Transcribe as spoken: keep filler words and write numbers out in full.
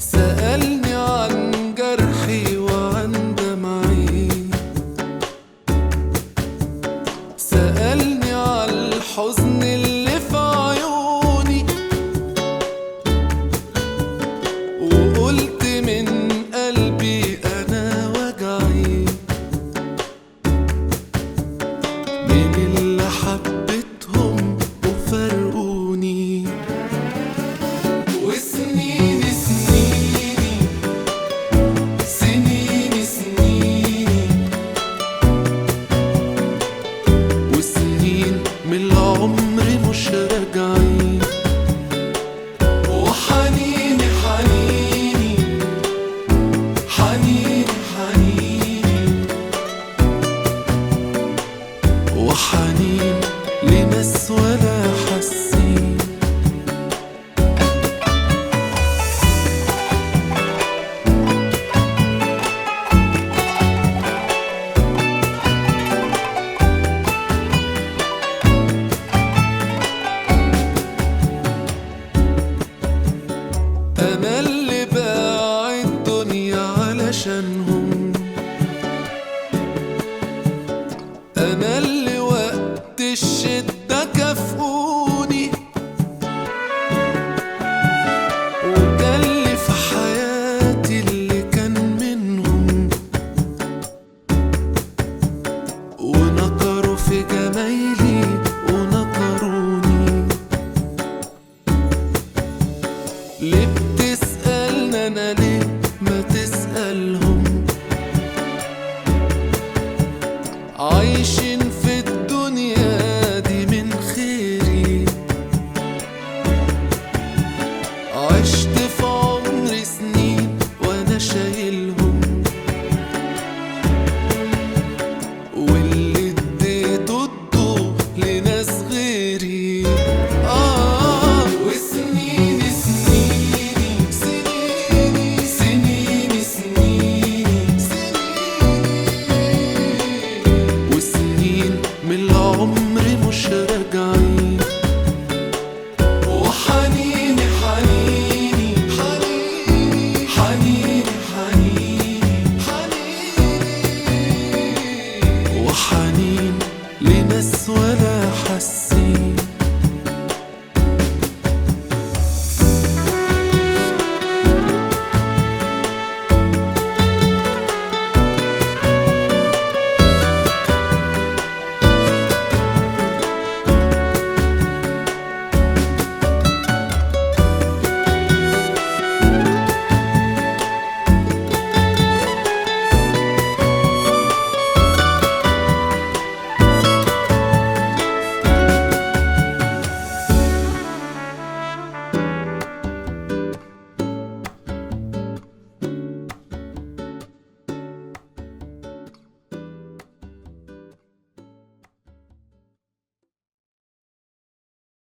سألني عن جرحي وعن دمعي، سألني عن الحزن اللي في عيوني، وقلت من قلبي أنا وجعي من اللي حبيتهم وفرقوني. وسنين سنيني سنيني سنيني وسنين من العمر مش راجعين، وحنيني حنيني حنيني حنيني وحنين لناس ولا حاسين. أنا اللي باع الدنيا علشانهم، أنا اللي وقت الشدة كافئوني، وكان اللي في حياتي اللي كان منهم، ونكروا في جمايلي ونكروني. ليه بتسألني أنا ليه ما تسألهم؟ عايشين في الدنيا دي من خيري، عشت